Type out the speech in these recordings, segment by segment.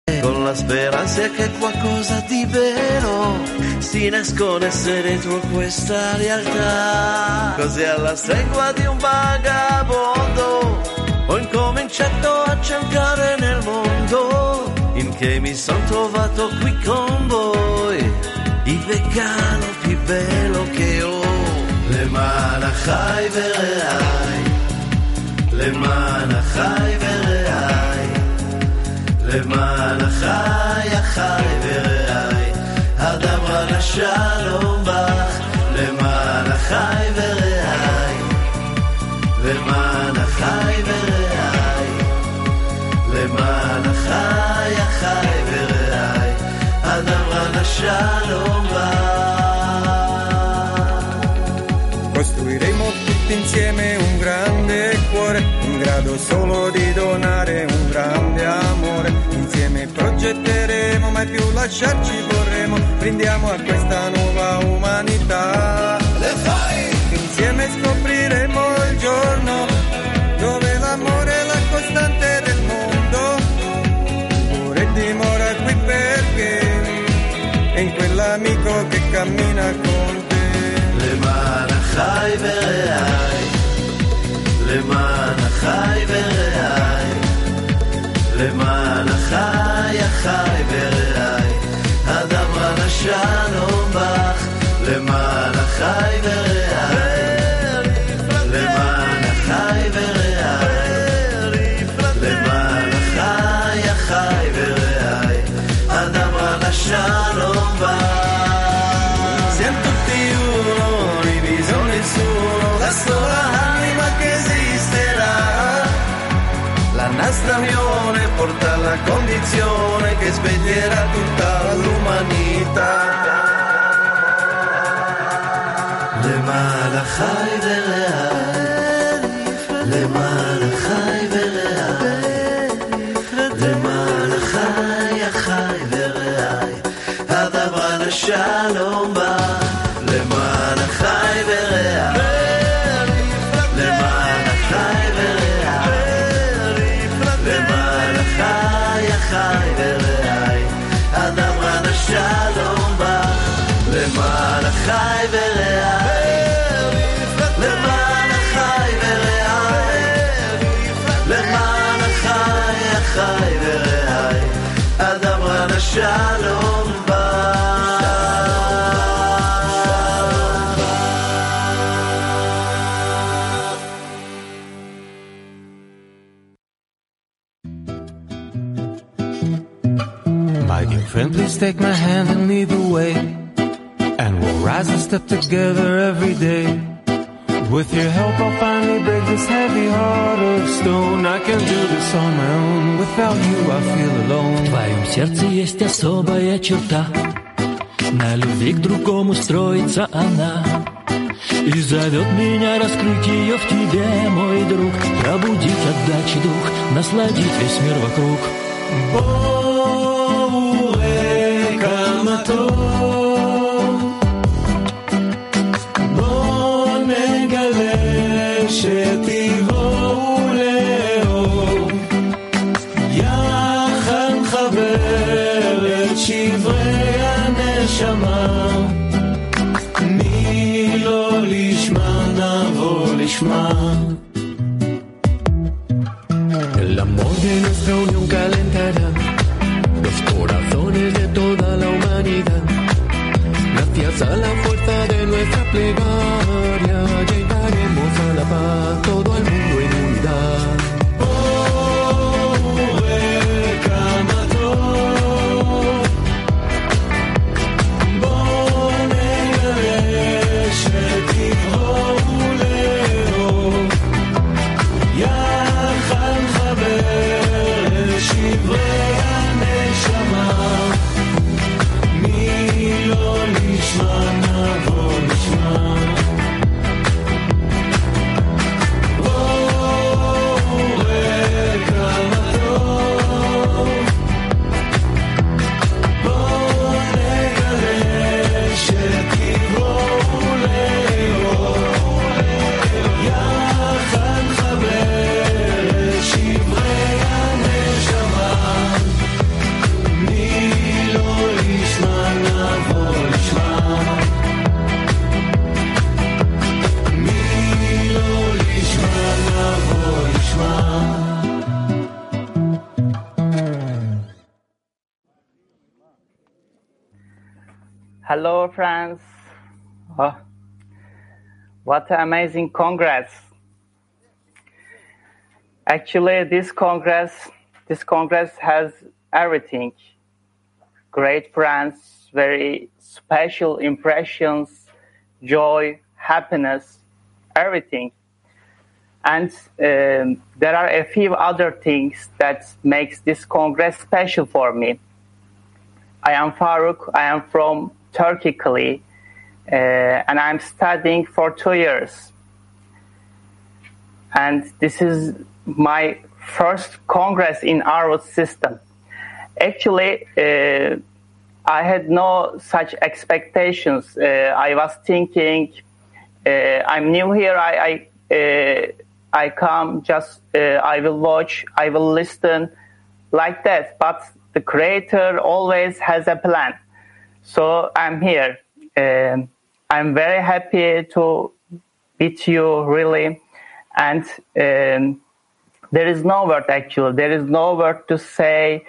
con la speranza che qualcosa di vero si nascondesse dentro questa realtà. Così alla stregua di un vagabondo ho incominciato a cercare nel mondo, in che mi son trovato qui con voi, il vegano più bello che ho. למען החי ורעי, למען החי ורעי, למען החי החי ורעי, הדברה לשלום בך, למען החי ורעי, למען החי ורעי, למען החי החי ורעי, הדברה לשלום בך. Costruiremo tutti insieme un grande cuore, in grado solo di donare un grande amore. Insieme progetteremo, mai più lasciarci vorremmo. Brindiamo a questa nuova umanità. Le fai! Insieme scopriremo il giorno dove l'amore è la costante del mondo. L'amore dimora qui perché è in quell'amico che cammina con te. למען החי ורעי, למען החי ורעי, למען החי החי ורעי, הדברה לשלום בך, למען החי ורעי, למען החי ורעי, למען החי החי ורעי, הדברה לשלום בך. La sola anima che esisterà, la nostra unione porta alla condizione che sveglierà tutta l'umanità. למען החי ורעי, למען החי ורעי, למען החי החי ורעי, הדברה לשלום בא, למען החי ורעי. חי ורעי, הדברה לשלום בא, למען החי ורעי, למען החי ורעי, למען החי החי ורעי, הדברה לשלום בא. Friend, please take my hand and lead the way, and we'll rise and step together every day. With your help I'll finally break this heavy heart of stone. I can do this on my own, without you I feel alone. В твоем сердце есть особая черта, на любви к другому строится она, и зовет меня раскрыть ее в тебе, мой друг, пробудить отдачи дух, насладить весь мир вокруг. בוא נגלה שתבואו לאור, יחד נחבר את שברי הנשמה, מי לא לשמה נבוא לשמה. El amor de nuestra unión calentará los corazones de toda la humanidad. Gracias a la fuerza de nuestra plegaria llegaremos a la paz, todo el mundo en unidad. נבוא לשמה Hello, friends. Oh, what an amazing congress. Actually, this congress has everything. Great friends, very special impressions, joy, happiness, everything. And there are a few other things that makes this congress special for me. I am Faruk. I am from Turkey, and I'm studying for 2 years. And this is my first congress in our system. Actually, I had no such expectations. I was thinking, I'm new here. I come just, I will watch, I will listen, like that. But the creator always has a plan. So I'm here. I'm very happy to meet you, really. And there is no word, actually. There is no word to say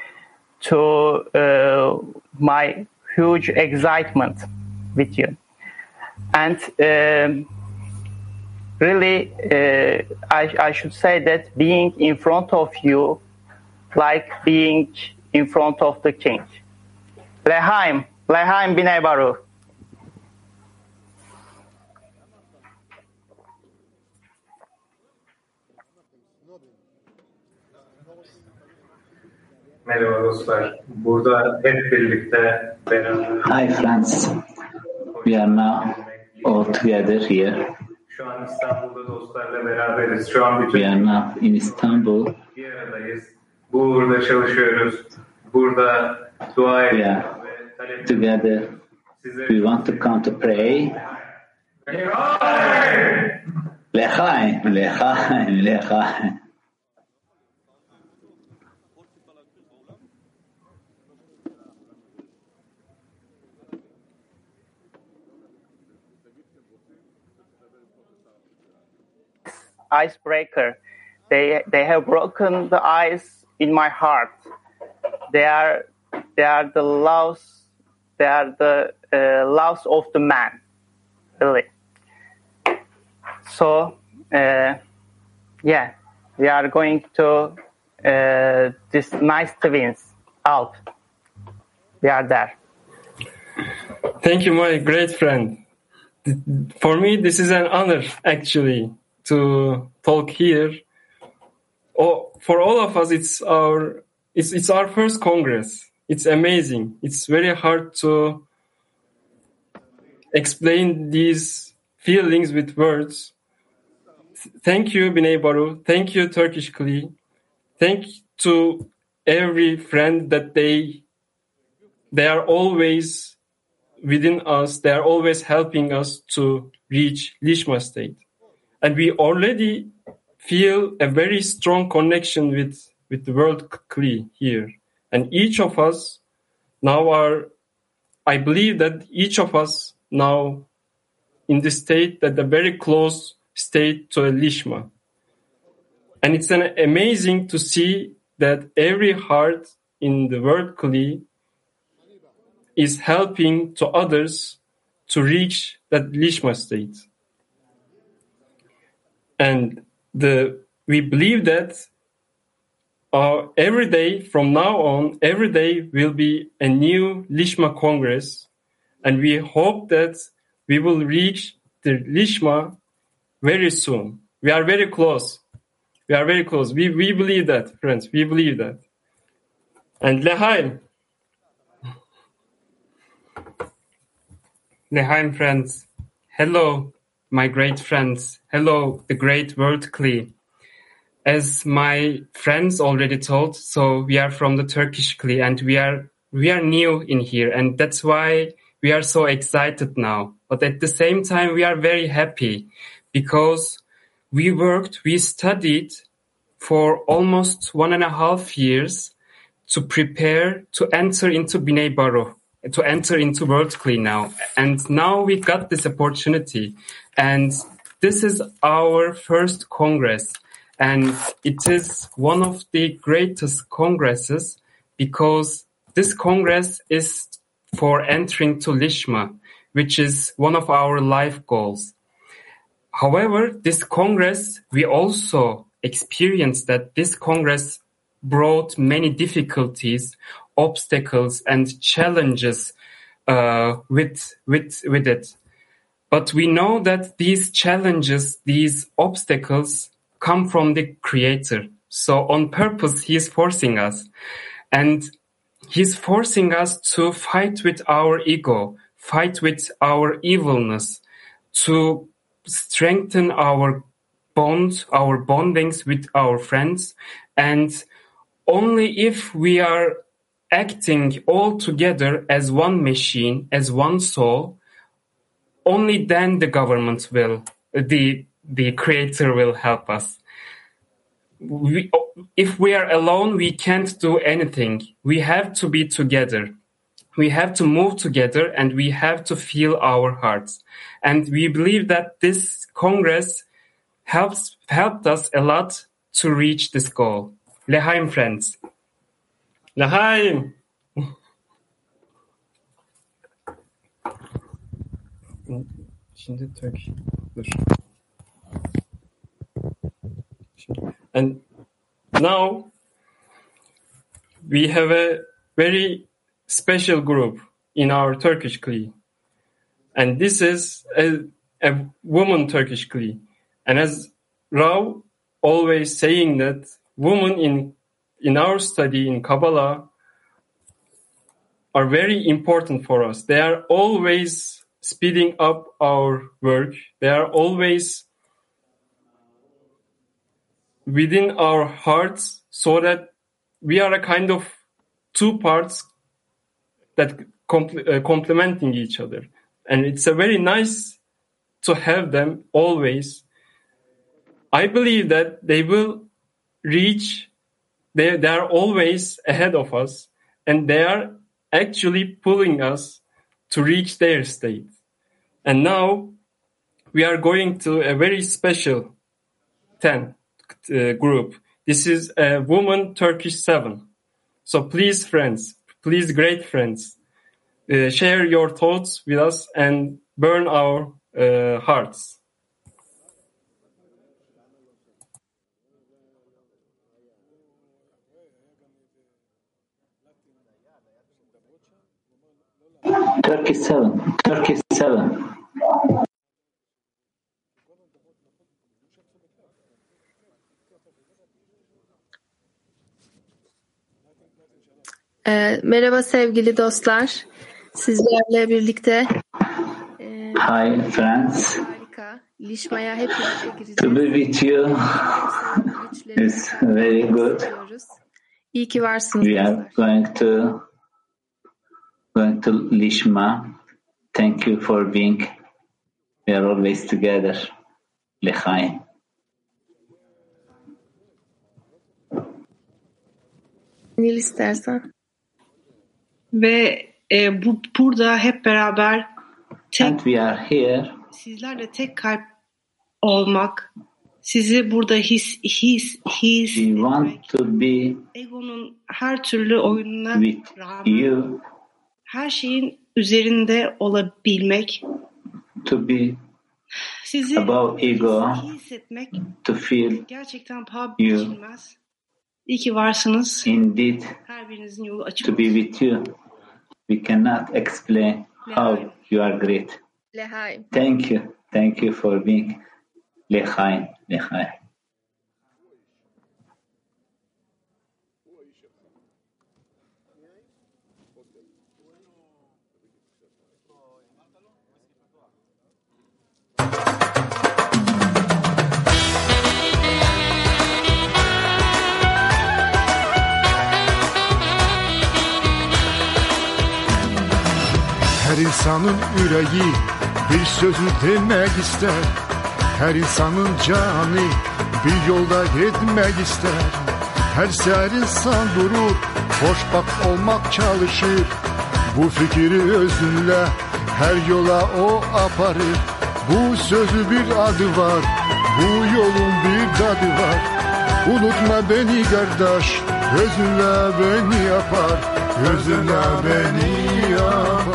to my huge excitement with you. And really, I should say that being in front of you, like being in front of the king. Lehaim Bnei Baruch. Merhaba dostlar. Burada hep birlikte beraber. Hi friends. We are now all together here. Şu an İstanbul'da dostlarla beraberiz. Şu an bütün We are now in Istanbul. bir aradayız. Burada çalışıyoruz. Burada dua We ediyoruz are ve talep together. We want to come to pray. Lechaim, lechaim, lechaim. Icebreaker. They have broken the ice in my heart. They are the laws. They are the laws of the man, really. So, yeah, we are going to this nice twins, Alp. We are there. Thank you, my great friend. For me, this is an honor, actually, to talk here. Oh, for all of us, it's our first Congress. It's amazing. It's very hard to explain these feelings with words. Thank you, Bnei Baruch. Thank you, Turkish Kli. Thank to every friend that they are always within us. They are always helping us to reach Lishma state. And we already feel a very strong connection with the world Kli here. And each of us now I believe that each of us now in the state that a very close state to a Lishma. And it's amazing to see that every heart in the world Kli is helping to others to reach that Lishma state. And we believe that every day from now on, every day will be a new Lishma Congress. And we hope that we will reach the Lishma very soon. We are very close. We are very close. We believe that, friends. We believe that. And Lehaim. Lehaim, friends. Hello, my great friends. Hello, the great world Kli. As my friends already told, so we are from the Turkish Kli and we are new in here, and that's why we are so excited now. But at the same time, we are very happy because we studied for almost 1.5 years to prepare to enter into Bnei Baruch, to enter into World Kli now. And now we got this opportunity. And this is our first Congress. And it is one of the greatest congresses because this Congress is for entering to Lishma, which is one of our life goals. However, this Congress, we also experienced that this Congress brought many difficulties, obstacles, and challenges with it. But we know that these challenges, these obstacles come from the Creator. So on purpose, He is forcing us. And He's forcing us to fight with our ego, fight with our evilness, to strengthen our bonds, our bondings with our friends. And only if we are acting all together as one machine, as one soul, only then the government will, the Creator will help us. If we are alone, we can't do anything. We have to be together. We have to move together, and we have to feel our hearts. And we believe that this Congress helped us a lot to reach this goal. L'chaim, friends. L'chaim. Şimdi Turkish. And now we have a very special group in our Turkish Kli. And this is a woman Turkish Kli. And as Rav always saying that women in our study in Kabbalah are very important for us. They are always speeding up our work. They are always within our hearts, so that we are a kind of two parts that complementing each other. And it's a very nice to have them always. I believe that they will reach, they are always ahead of us, and they are actually pulling us to reach their state. And now we are going to a very special 10 group. This is a woman Turkish 7. So please, friends, please, great friends, share your thoughts with us and burn our hearts. Turkish 7. Merhaba sevgili dostlar. Sizlerle birlikte Hi friends. harika. Lishma'ya hep birlikte gireceğiz. To be with you is very good. İyi ki varsınız. We are going to Lishma. Thank you for being. We are always together. L'chaim. Nil istersen. Ve burada hep beraber And we are here. Sizlerle tek kalp olmak, sizi burada We want to be egonun her türlü oyununa with rağmen you. Her şeyin üzerinde olabilmek, To be sizi above ego. hissetmek To feel gerçekten paha you. biçilmez. İyi ki varsınız. Indeed. Her birinizin yolu açık To be olsun. with you. We cannot explain how you are great. L'chaim. Thank you for being L'chaim. Her insanın yüreği bir sözü demek ister. Her insanın canı bir yolda gitmek ister. Her seher insan durur, hoşbak olmak çalışır. Bu fikri özünle her yola o aparır. Bu sözü bir adı var, bu yolun bir tadı var. Unutma beni kardeş, özünle beni yapar. Özünle beni yapar.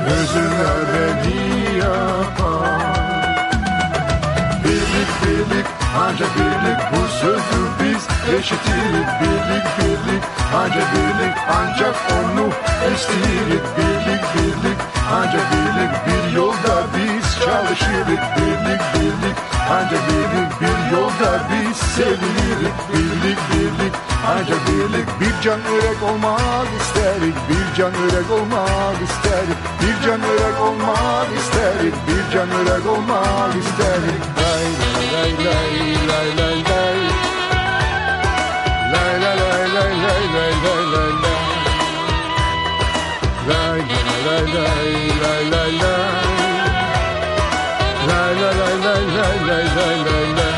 Özürler beni yapar. Birlik birlik ancak birlik, bu sözü biz eşitirik. Birlik birlik ancak birlik, ancak onu isteyirik. Birlik birlik ancak birlik, bir yolda biz çalışırık. Birlik birlik ancak birlik, bir yolda biz sevinirik. Birlik birlik ancak birlik, bir can örek olmak isterik. Bir can örek olmak isterik. Bir can örek olmak isterik. Bir can örek olmak isterik. Lay lay lay lay lay lay. Lay lay lay lay lay lay lay lay lay. Lay lay lay lay lay lay. Lay lay lay lay lay lay lay lay lay.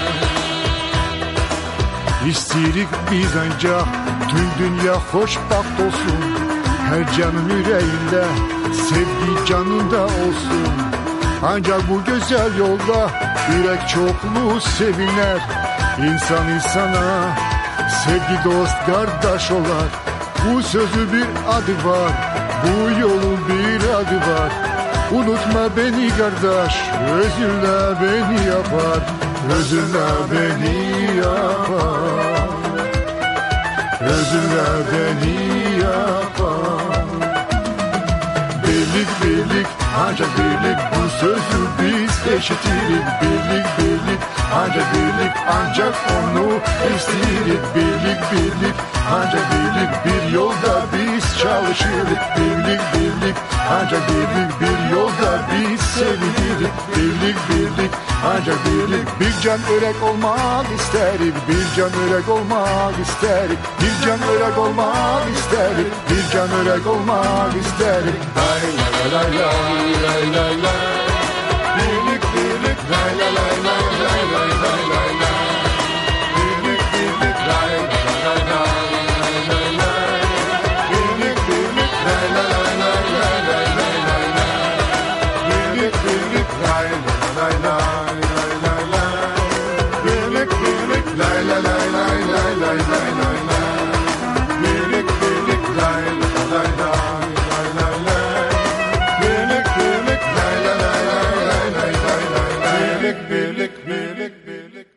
İstirik biz ancak tüm dünya hoşbaht olsun. Her canın yüreğinde sevgi canında olsun. Ancak bu güzel yolda yürek çokluğu seviner. İnsan insana sevgi dost kardeş olar. Bu sözü bir adı var, bu yolun bir adı var. Unutma beni kardeş, özürle beni yapar. Özürle beni yapar. Özürle beni yapar. Birlik birlik ancak birlik, bu sözü biz eşitirik. Birlik birlik ancak birlik, ancak onu isteyirik. Birlik birlik ancak birlik, bir yolda biz çalışırık. Birlik birlik ancak birlik, bir yolda biz sevinirik. Birlik birlik ancak birlik, bir can örek olmak isterik. Bir can örek olmak isterik. Bir can örek olmak isterik. Bir can örek olmak isterik. Lay lay lay lay lay lay lay. Birlik birlik lay lay lay lay lay lay lay lay lay. Birlik birlik lay lay lay lay lay lay. Birlik birlik lay lay lay lay lay lay lay lay lay. Birlik birlik lay lay lay lay lay lay lay. Birlik birlik lay lay lay lay lay lay lay lay lay. Birlik birlik lay lay lay lay lay lay lay. Birlik birlik lay lay lay lay lay lay lay lay. Birlik birlik birlik birlik.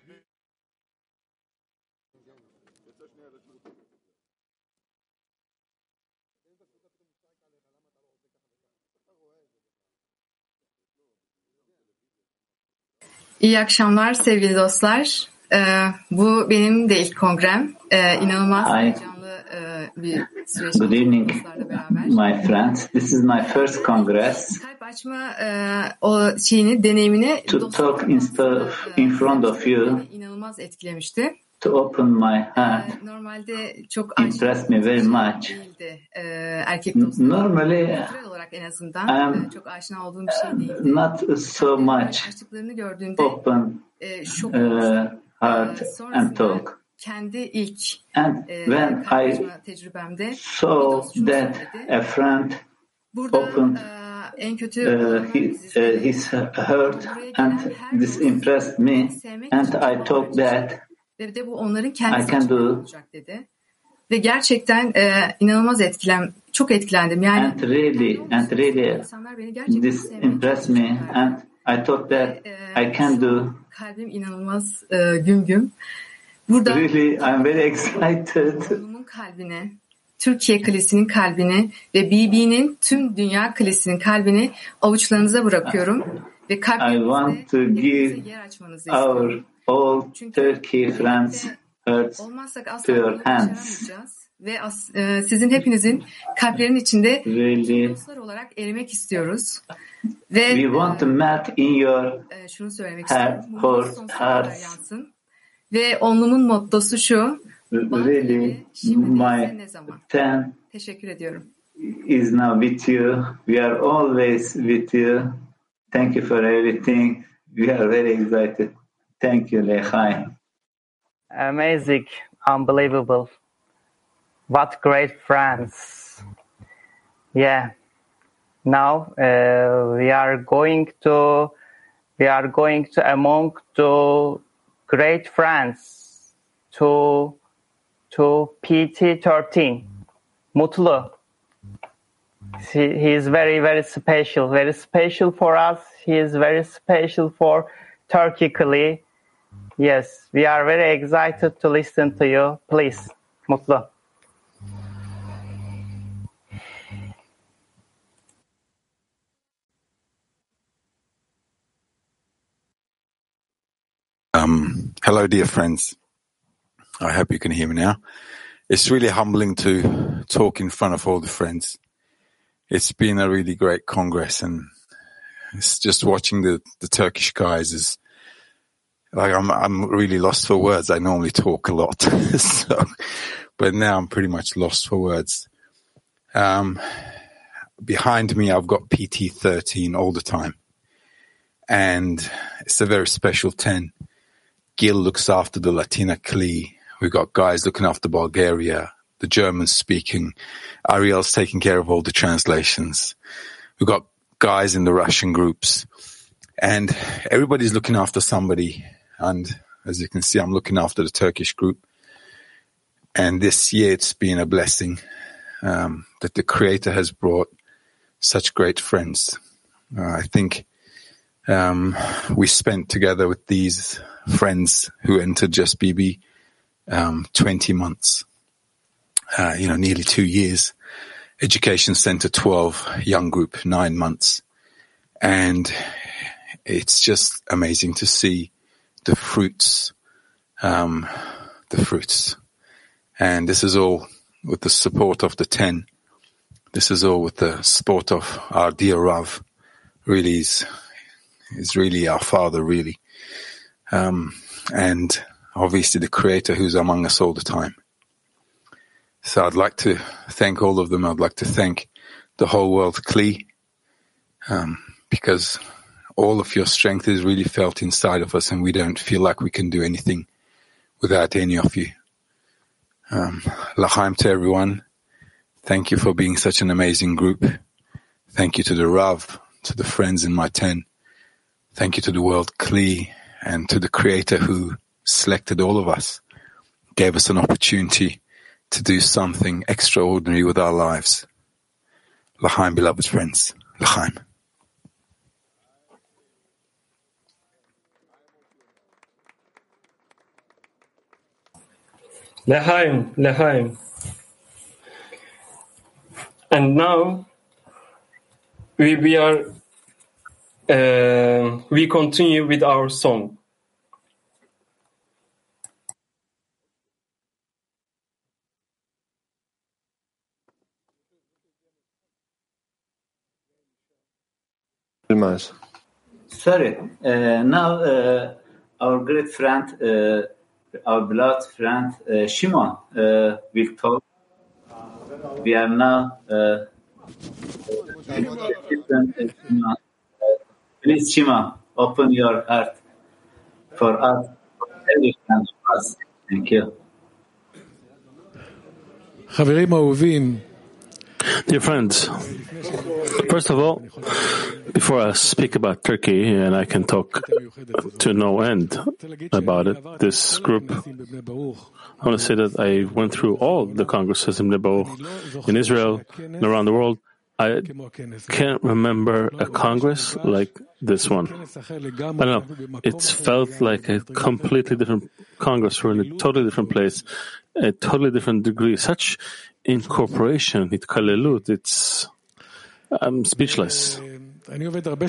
İyi akşamlar sevgili dostlar. Bu benim de ilk kongrem. İnanılmaz heyecanlı bir süreç. Good evening, my friends. This is my first congress. Kalp açma o şeyini, deneyimini to talk in front of you. İnanılmaz etkilemişti. To open my heart. Normalde çok impressed me very much. Erkek dostlar. Normally, olarak en azından çok aşina olduğum bir şey değildi. Not so much open heart and talk. Kendi ilk when I tecrübemde saw that a friend opened his heart and this impressed me and I thought that ve bu onların kendi I can do olacak dedi. Ve gerçekten inanılmaz çok etkilendim. Yani and really this impressed me and I thought that I can do. Kalbim inanılmaz güm. Burada really I'm very excited. Oğlumun kalbine, Türkiye Kalesi'nin kalbini ve BB'nin tüm dünya kalesinin kalbini avuçlarınıza bırakıyorum ve I want to give our all Turkey friends hearts to your hands. Ve sizin hepinizin kalplerin içinde really, dostlar olarak erimek istiyoruz. Ve we want to melt in your şunu söylemek hearts. Ve onlumun mottosu şu. Really, my ten teşekkür ediyorum. Is now with you. We are always with you. Thank you for everything. We are very excited. Thank you, Lechaim. Amazing, unbelievable. What great friends. Yeah. Now we are going to among the great friends to PT13. Mutlu. He is very special for us. He is very special for Turkey Kli. Yes, we are very excited to listen to you. Please, Mutlu. Hello, dear friends. I hope you can hear me now. It's really humbling to talk in front of all the friends. It's been a really great Congress, and it's just watching the Turkish guys is like I'm really lost for words. I normally talk a lot, but now I'm pretty much lost for words. Behind me, I've got PT13 all the time, and it's a very special 10. Gil looks after the Latina Kli. We've got guys looking after Bulgaria, the Germans speaking. Ariel's taking care of all the translations. We've got guys in the Russian groups. And everybody's looking after somebody. And as you can see, I'm looking after the Turkish group. And this year it's been a blessing that the Creator has brought such great friends. I think we spent together with these friends who entered Just BB 20 months, nearly 2 years. Education Center 12, Young Group 9 months. And it's just amazing to see the fruits. And this is all with the support of the 10. This is all with the support of our dear Rav. Really is really our father, really. And obviously the Creator who's among us all the time. So I'd like to thank all of them. I'd like to thank the whole world Kli, because all of your strength is really felt inside of us, and we don't feel like we can do anything without any of you. L'chaim to everyone. Thank you for being such an amazing group. Thank you to the Rav, to the friends in my 10. Thank you to the world Kli and to the Creator who selected all of us, gave us an opportunity to do something extraordinary with our lives. L'chaim, beloved friends. L'chaim. L'chaim, l'chaim. And now we continue with our song. Sorry. Now our great friend, our beloved friend Shimon will talk. We are now. Please, Shimon, open your heart for us, for every friend of us. Thank you. Dear friends, first of all, before I speak about Turkey, and I can talk to no end about it, this group, I want to say that I went through all the congresses in Israel and around the world. I can't remember a congress like this one. I don't know. It's felt like a completely different congress. We're in a totally different place, a totally different degree. Such incorporation, I'm speechless. And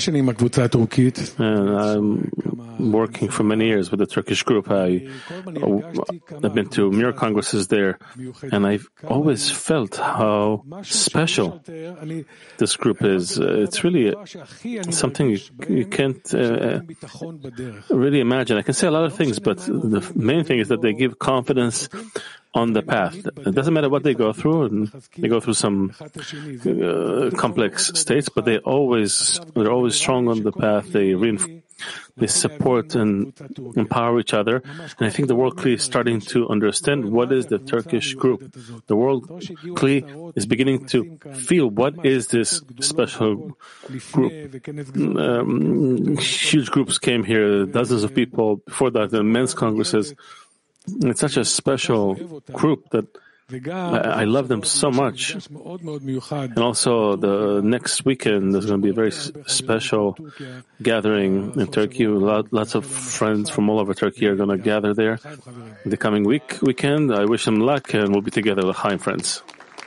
I'm working for many years with the Turkish group. I've been to mirror congresses there, and I've always felt how special this group is. It's really something you can't really imagine. I can say a lot of things, but the main thing is that they give confidence on the path. It doesn't matter what they go through, and they go through some complex states, but they're always strong on the path. They support and empower each other. And I think the World Kli is starting to understand what is the Turkish group. The World Kli is beginning to feel what is this special group. Huge groups came here, dozens of people. Before that, the men's congresses. It's such a special group that I love them so much. And also, the next weekend, there's going to be a very special gathering in Turkey. Lots of friends from all over Turkey are going to gather there. The coming weekend, I wish them luck, and we'll be together, L'chaim friends.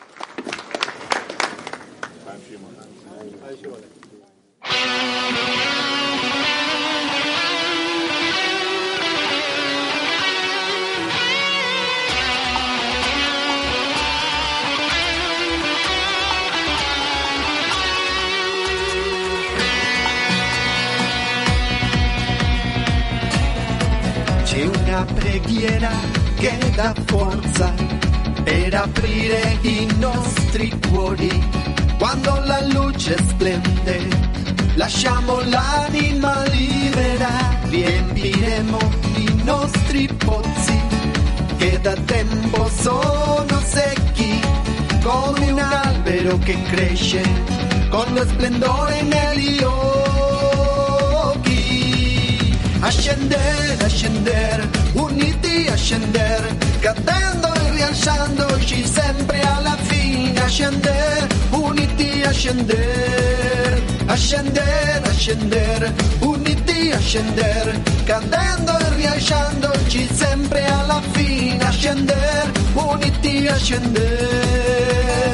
Preghiera che dà forza per aprire i nostri cuori. Quando la luce splende, lasciamo l'anima libera, riempiremo i nostri pozzi che da tempo sono secchi, come un albero che cresce con lo splendore negli occhi. Ascendere, ascendere, uniti a scendere, cadendo e rialzandoci sempre alla fine. Ascendere, uniti a scendere, ascendere, ascendere, uniti a scendere, cadendo e rialzandoci sempre alla fine. Ascendere, uniti a scendere.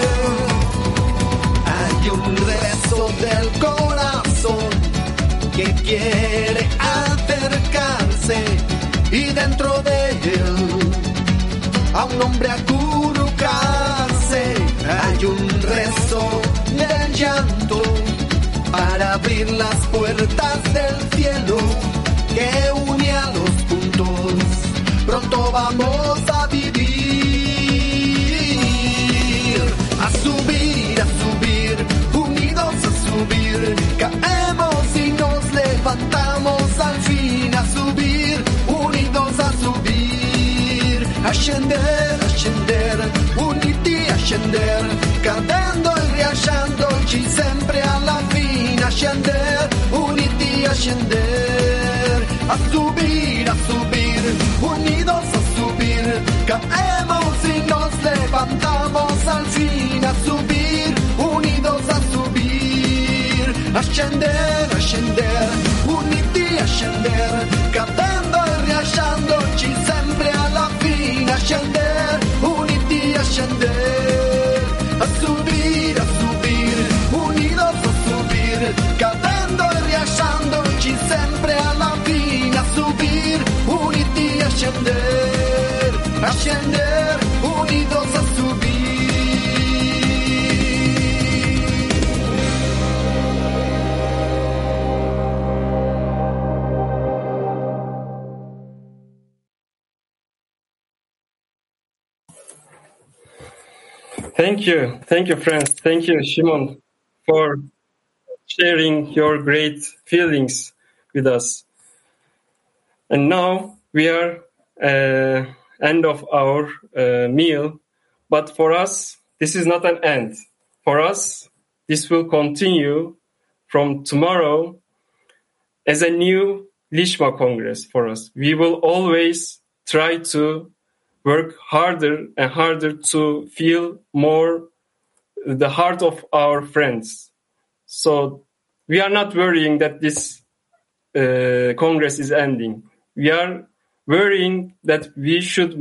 Hay un rezo del corazón que quiere acercarse y dentro de él a un hombre acurrucarse. Hay un rezo del llanto para abrir las puertas del cielo que une a los puntos. Pronto vamos a vivir, a subir, unidos a subir. Caemos y nos levantamos al fin, a subir, unidos a subir. Ascender, ascender, uniti a scendere, cadendo e rialzandoci sempre alla fine. Ascender, uniti a scendere, a subir, unidos a subir. Caemos y nos levantamos al fin, a subir, unidos a subir. Ascender, ascender, uniti a scendere, cadendo e rialzandoci sempre alla fine. Ascender, uniti a scendere, a subir, unidos a subir, cadendo e rialzandoci sempre alla fine. A subir, uniti a scendere, ascender, unidos a subir. Thank you, friends. Thank you, Shimon, for sharing your great feelings with us. And now we are end of our meal, but for us, this is not an end. For us, this will continue from tomorrow as a new Lishma Congress for us. We will always try to work harder and harder to feel more the heart of our friends. So we are not worrying that this Congress is ending. We are worrying that we should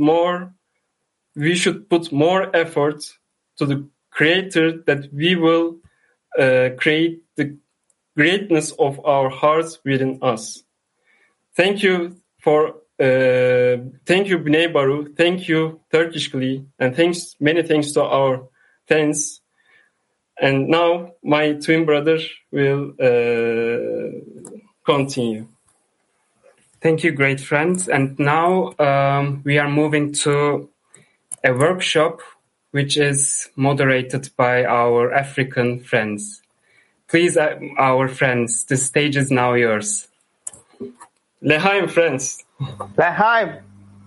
put more effort to the Creator, that we will create the greatness of our hearts within us. Thank you Bnei Baruch, thank you Turkish Kli, and many thanks to our fans. And now my twin brother will continue. Thank you, great friends. And now we are moving to a workshop which is moderated by our African friends. Please, our friends, the stage is now yours. L'chaim, friends. L'chaim.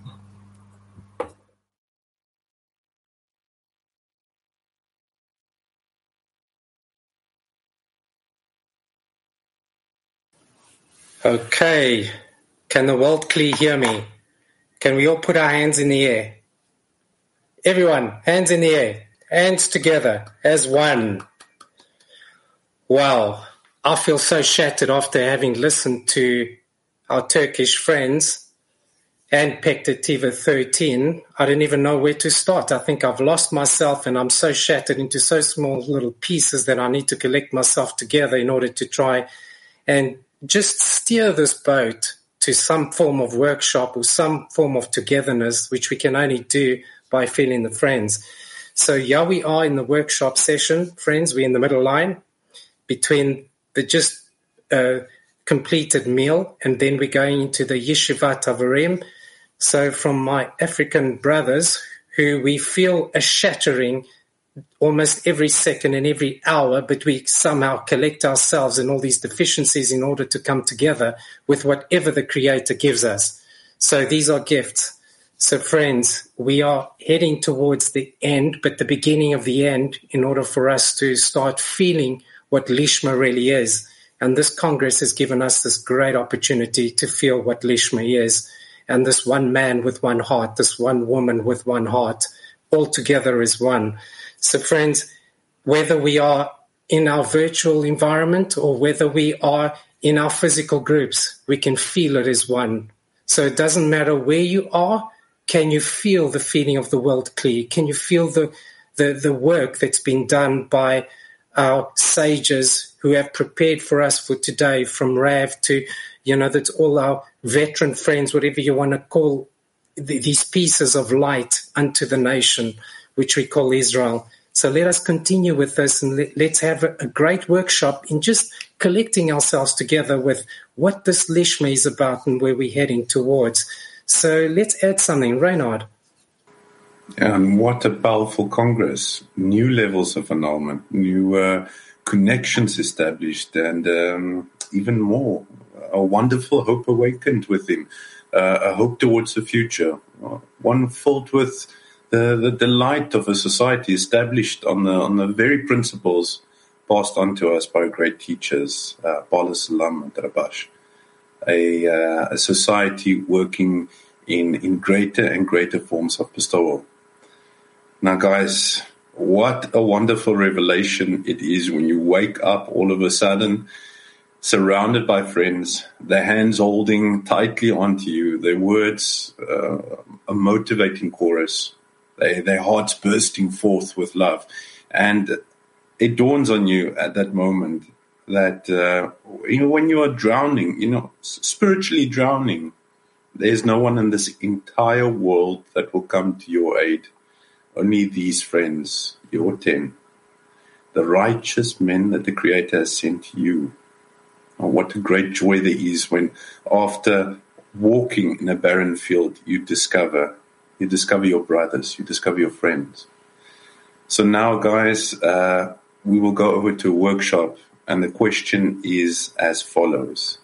Okay. Can the world Kli hear me? Can we all put our hands in the air? Everyone, hands in the air, hands together as one. Wow, I feel so shattered after having listened to our Turkish friends and Pektativa 13. I didn't even know where to start. I think I've lost myself and I'm so shattered into so small little pieces that I need to collect myself together in order to try and just steer this boat to some form of workshop or some form of togetherness, which we can only do by feeling the friends. So here we are in the workshop session, friends. We're in the middle line between the just completed meal, and then we're going into the Yeshivat Havarim. So from my African brothers, who we feel a shattering almost every second and every hour, but we somehow collect ourselves and all these deficiencies in order to come together with whatever the Creator gives us. So these are gifts. So friends, we are heading towards the end, but the beginning of the end, in order for us to start feeling what Lishma really is. And this Congress has given us this great opportunity to feel what Lishma is. And this one man with one heart, this one woman with one heart, all together as one. So friends, whether we are in our virtual environment or whether we are in our physical groups, we can feel it as one. So it doesn't matter where you are. Can you feel the feeling of the world clear? Can you feel the work that's been done by our sages who have prepared for us for today, from Rav to, that's all our veteran friends, whatever you want to call these pieces of light unto the nation, which we call Israel. So let us continue with this, and let's have a great workshop in just collecting ourselves together with what this Lishma is about and where we're heading towards. So let's add something. Reinhard. What a powerful Congress. New levels of annulment, new connections established, and even more. A wonderful hope awakened within, a hope towards the future, one filled with the delight of a society established on the very principles passed on to us by great teachers, Bala Salam and Rabash. A society working in greater and greater forms of bestowal. Now, guys, what a wonderful revelation it is when you wake up all of a sudden, surrounded by friends, their hands holding tightly onto you, their words a motivating chorus, their hearts bursting forth with love. And it dawns on you at that moment that, when you are drowning, spiritually drowning, there's no one in this entire world that will come to your aid. Only these friends, your 10, the righteous men that the Creator has sent to you. Oh, what a great joy there is when, after walking in a barren field, you discover your brothers, you discover your friends. So now, guys, we will go over to a workshop, and the question is as follows.